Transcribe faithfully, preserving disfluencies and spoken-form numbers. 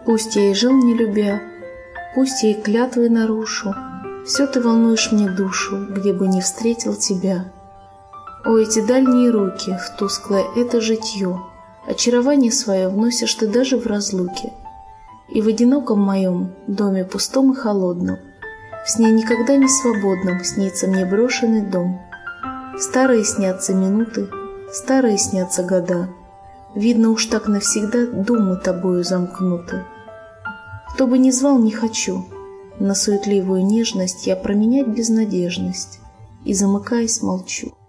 Пусть я и жил не любя, пусть я и клятвы нарушу, все ты волнуешь мне душу, где бы не встретил тебя. О, эти дальние руки, в тусклое это житье, очарование свое вносишь ты даже в разлуке. И в одиноком моем доме пустом и холодном, в сне никогда не свободном, снится мне брошенный дом. Старые снятся минуты, старые снятся года, видно уж так навсегда думы тобою замкнуты. Кто бы ни звал, не хочу, на суетливую нежность я променять безнадежность, и, замыкаясь, молчу.